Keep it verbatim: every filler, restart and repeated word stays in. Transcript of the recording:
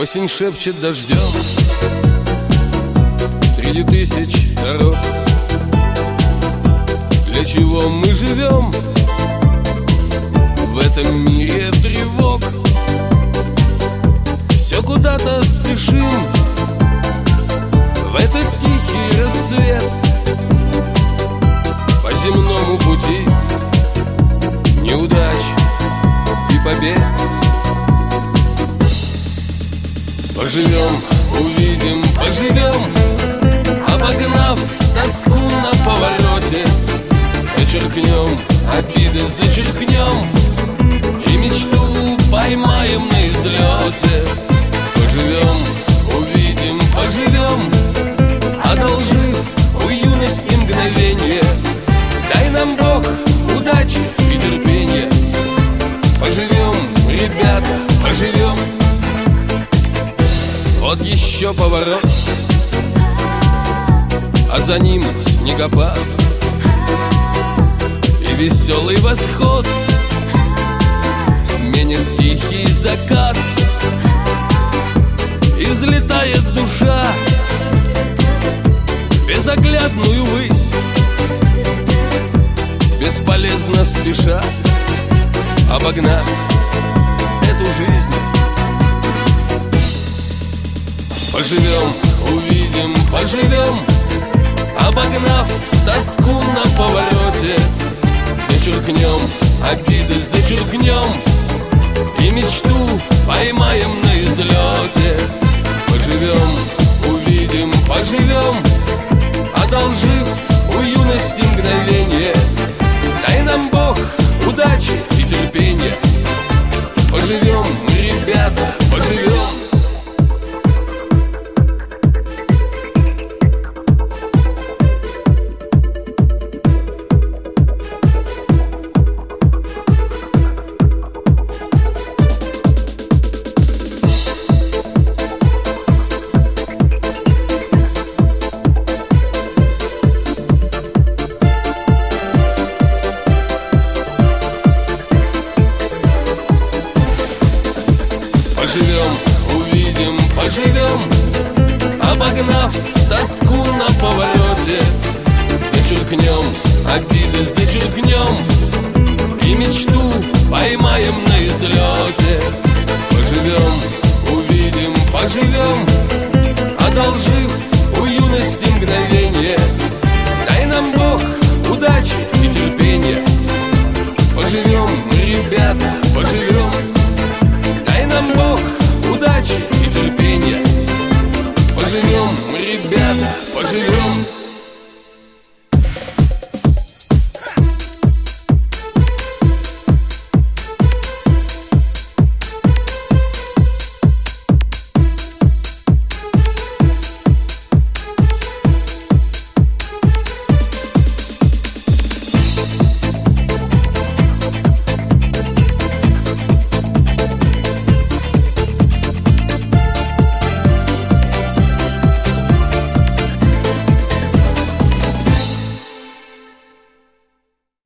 Осень шепчет дождем среди тысяч дорог. Для чего мы живем в этом мире тревог? Все куда-то спешим в этот тихий рассвет. По земному пути неудач и побед. Поживем, увидим, поживем, обогнав тоску на повороте. Зачеркнем обиды, зачеркнем, и мечту поймаем на излете. Поживем, увидим, поживем, одолжив у юности мгновенье. Дай нам Бог удачи и терпения. Поживем, ребята, поживем. Вот еще поворот, а за ним снегопад и веселый восход сменит тихий закат. И взлетает душа в безоглядную высь, бесполезно спеша обогнать эту жизнь. Поживем, увидим, поживем, обогнав тоску на повороте. Зачеркнем обиды, зачеркнем, и мечту поймаем на излете. Поживем, увидим, поживем, одолжив у юности мгновенье. Дай нам Бог удачи и терпения. Поживем, ребята, поживем. Поживем, увидим, поживем, обогнав тоску на повороте. Зачеркнем обиды, зачеркнем, и мечту поймаем на излете. Поживем, увидим, поживем, одолжив у юности мгновенье.